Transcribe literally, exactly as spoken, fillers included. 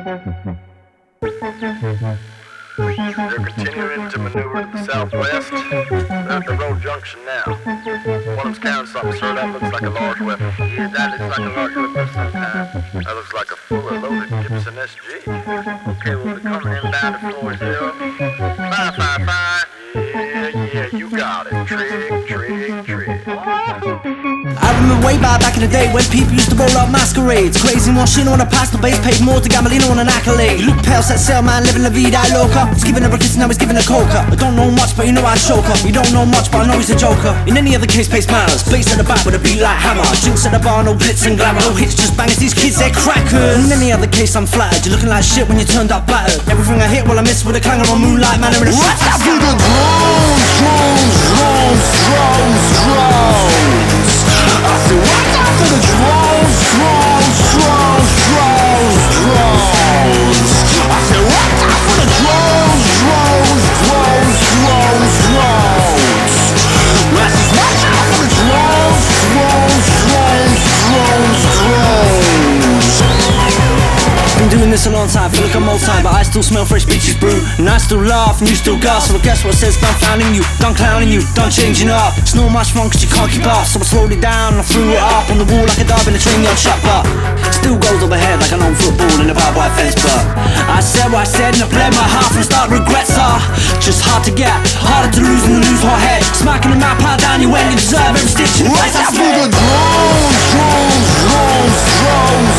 They're continuing to maneuver to the southwest. They're at the road junction now. One of them's carrying something, sir. That looks like a large weapon. Yeah, that looks like a large weapon sometimes. That looks like a fully loaded Gibson S G. Okay, we'll be coming inbound to floor zero. Five, five, five. Yeah, yeah, you got it. Trig, trig, trig. I remember way back back in the day when people used to roll out masquerades. Crazy washing on a pastel base, paid more to Gamelino on an accolade. You look pale, set sail man, living la vida loca. He's giving her a kiss, now he's giving a coca. I don't know much, but you know I'd choke her. You don't know much, but I know he's a joker. In any other case, pace matters. Bass at the back with a beat like hammer. Drinks at the bar, no glitz and glamour. No hits, just bangers, these kids, they're crackers. In any other case, I'm flattered. You're looking like shit when you turned up battered. Everything I hit, well I miss with a clanger on moonlight, man, in a What's up with the drones, drones, drones, drones, drones? I said, watch out for the drones, drones, drones, drones, drones. I said, watch out for the drones, drones, drones, drones, drones. I said, watch out for the drones, drones, drones, drones, drones. Been doing this a long time, feel like I'm old time, but I still smell fresh bitches brew. And I still laugh and you still gasp. So I guess what says done finding you, done clowning you, done changing up. It's not much fun cause you can't keep up. So I slowed it down and I threw it up on the wall like a dove in a train yard shut. But still goes overhead like an old football in a barbed wire fence. But I said what I said and I bled my heart from the start. Regrets are just hard to get, harder to lose than to lose hot head. Smacking the mouth pile down you when you deserve every stitch. What's up with the drones, drones, drones, drones,